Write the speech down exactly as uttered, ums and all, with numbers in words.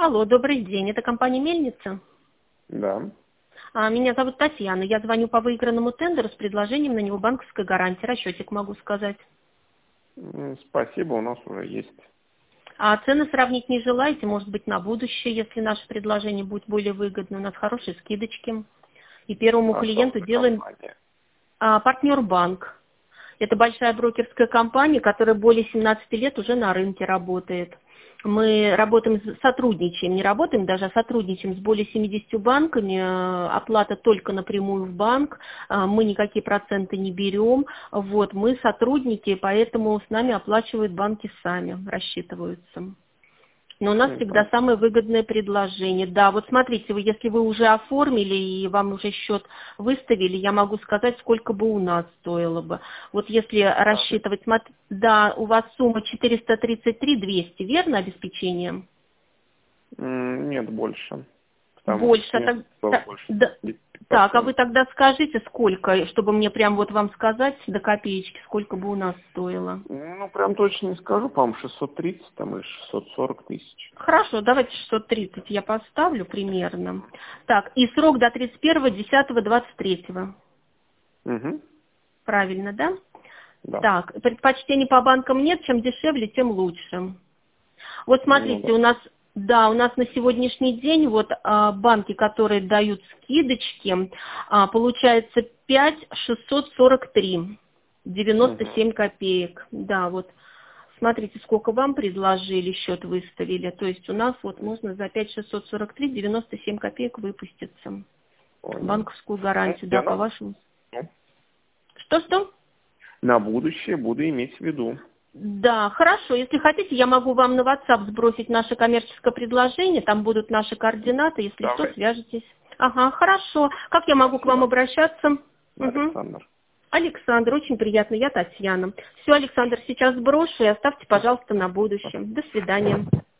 Алло, добрый день. Это компания «Мельница»? Да. А, Меня зовут Татьяна. Я звоню по выигранному тендеру с предложением на него банковской гарантии. Расчетик могу сказать. М, Спасибо, у нас уже есть. А цены сравнить не желаете? Может быть, на будущее, если наше предложение будет более выгодно. У нас хорошие скидочки. И первому А что клиенту за делаем компания? а, партнер банк. Это большая брокерская компания, которая более семнадцати лет уже на рынке работает. Мы работаем, с- сотрудничаем, не работаем даже, а сотрудничаем с более семидесятью банками. э, Оплата только напрямую в банк, э, мы никакие проценты не берем. Вот, мы сотрудники, поэтому с нами оплачивают банки сами, рассчитываются. Но у нас М, всегда пон- самое выгодное предложение. Да, вот смотрите, вы, если вы уже оформили и вам уже счет выставили, я могу сказать, сколько бы у нас стоило бы. Вот если Скажи. рассчитывать, смотр- да, у вас сумма четыреста тридцать три двести, верно, обеспечение? М, Нет, больше. Потому Больше, что а мне так, было та- больше да, десяти так, а вы процентов. тогда скажите, сколько, чтобы мне прям вот вам сказать до копеечки, сколько бы у нас стоило. Ну, прям точно не скажу, по-моему, шестьсот тридцать там или шестьсот сорок тысяч. Хорошо, давайте шестьсот тридцать я поставлю примерно. Так, и срок до тридцать первого десятого двадцать третьего. Угу. Правильно, да? Да. Так, предпочтений по банкам нет, чем дешевле, тем лучше. Вот Ну смотрите, да. у нас, да, у нас на сегодняшний день вот а, банки, которые дают скидочки, а, получается пять шестьсот сорок три девяносто Угу. семь копеек. Да, вот смотрите, сколько вам предложили, счет выставили. То есть у нас вот можно за пять шестьсот сорок три девяносто семь копеек выпуститься. Понял. Банковскую Ну, гарантию, да, я по на, вашему. ну, Что-что? на будущее буду иметь в виду. Да, хорошо. Если хотите, я могу вам на WhatsApp сбросить наше коммерческое предложение. Там будут наши координаты. Если что, Давай. свяжитесь. Ага, хорошо. Как я могу к вам Спасибо. обращаться? Угу. Александр. Александр, очень приятно. Я Татьяна. Все, Александр, сейчас сброшу и оставьте, Мгм. пожалуйста, на будущее. До свидания.